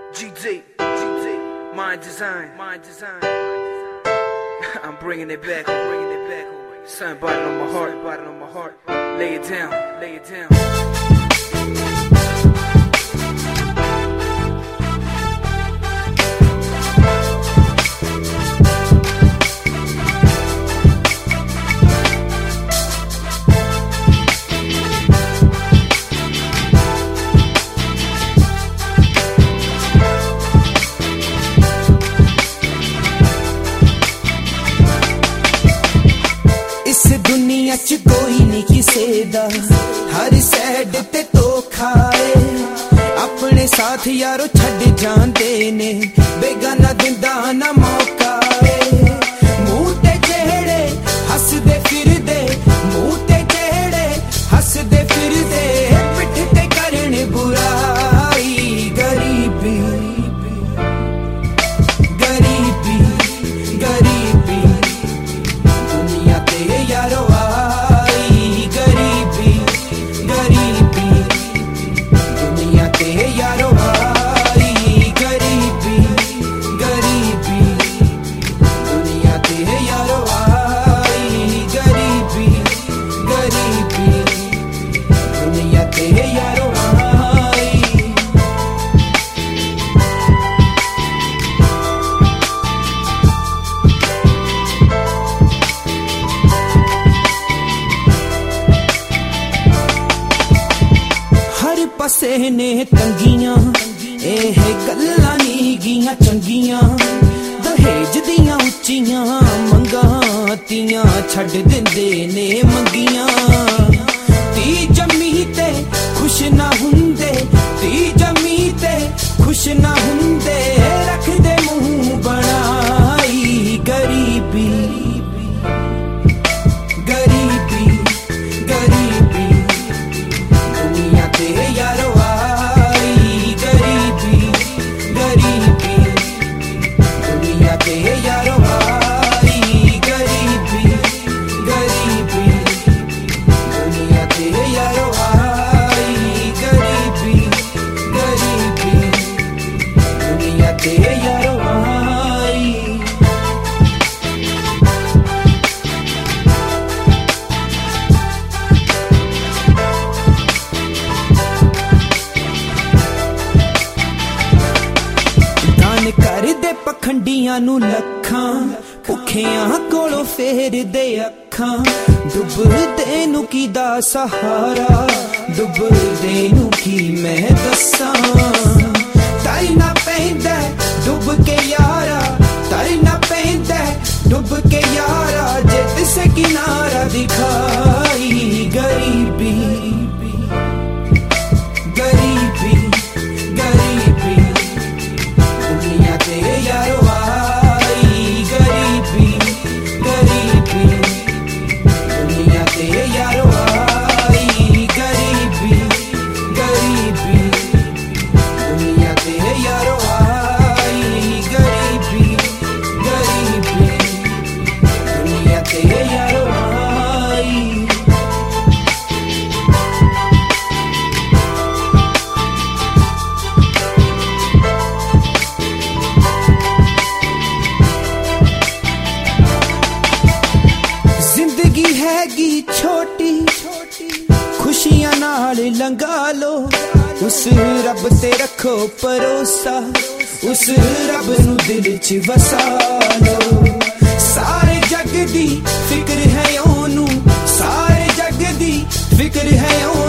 GD, mind design. I'm bringing it back. Something biting on my heart. Lay it down. दुनिया च कोई नहीं किसे दा, हर सैड ते धोखा है। अपने साथ यारो छड़ जांदे ने, बेगाना दिंदा ना मौका है। मुंह ते जेड़े हसदे फिरदे, मुंह ते जेड़े हसदे फिरदे, पिठ ते करने बुराई। गरीबी गरीबी गरीबी दुनिया ते यारो आई। गरीबी गरीबी दुनिया ते यारो आई। गरीबी गरीबी दुनिया ते यारो आई। गरीबी गरीबी दुनिया ते यारो आई। हर पासे ने तंगियां, एह गल्लां नी गियां चंगियां। दहेज दियां उच्चियां मंगां, तियां छड़ दिंदे ने मंगियां। ती जमी ते खुश ना हुंदे, ती जमी ते खुश ना हुंदे, रखदे मुंह बनाई। गरीबी गरीबी गरीबी दुनिया ते यारो आई। गरीबी गरीबी दुनिया ते यारो आई। गरीबी गरीबी दुनिया ते यारो आई। गरीबी गरीबी दुनिया ते यारो आई। कर दे पखंडियां नू लखां, भुखियां कोलों फेर दे अखां। डुबदे नू की दा सहारा, डुबदे नू की मैं दसां। तरना पैंदा डुब के यारा, तरना पैंदा डुब के यारा, जे तिसे किनारा दिखाई। गरीबी गरीबी गरीबी दुनिया ते यारो आई। गरीबी गरीबी दुनिया ते यारो आई। गरीबी गरीबी दुनिया ते यारो आई। गरीबी गरीबी दुनिया ते यारो आई। जिंदगी हैगी छोटी, खुशियां नाल लंघा लो। उस रब ते रखो भरोसा, उस रब नू दिल च वसा लो। सारे जग दी फिक्र है ओनू, सारे जग दी फिक्र है ओनू।